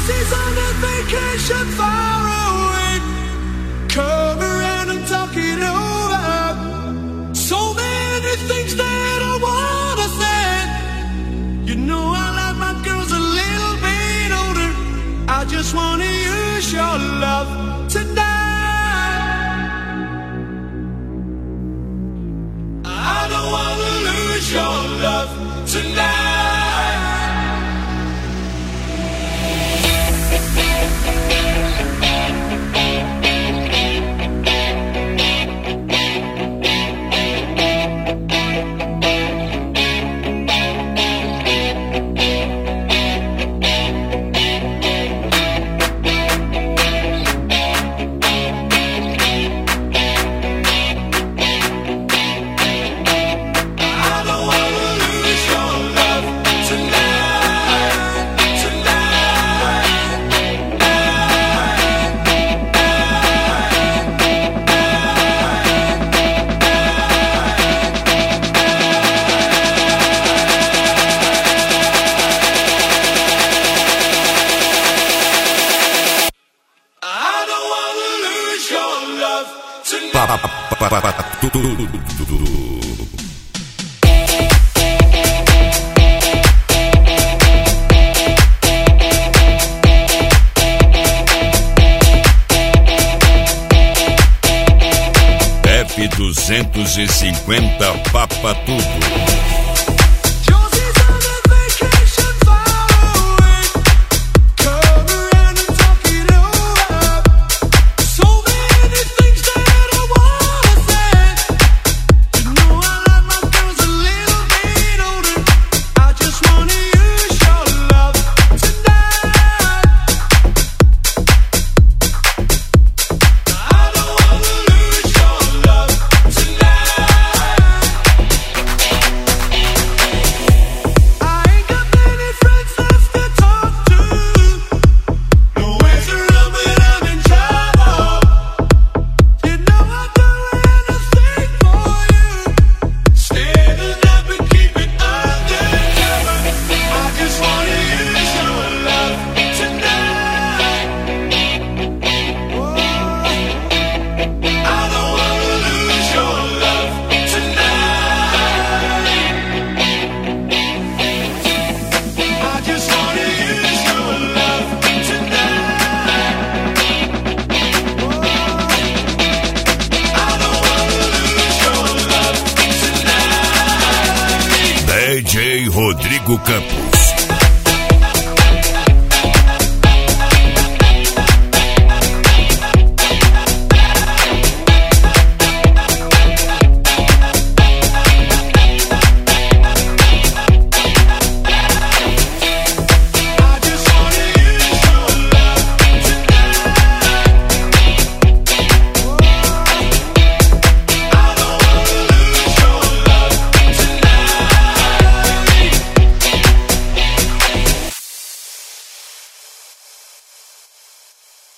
Josie's on a vacation far away. Come around and talk it over. So many things that I wanna say. You know I like my girls a little bit older. I just wanna use your love tonight. I don't wanna lose your love tonight. F250 Papa Tudo. DJ Rodrigo Campos.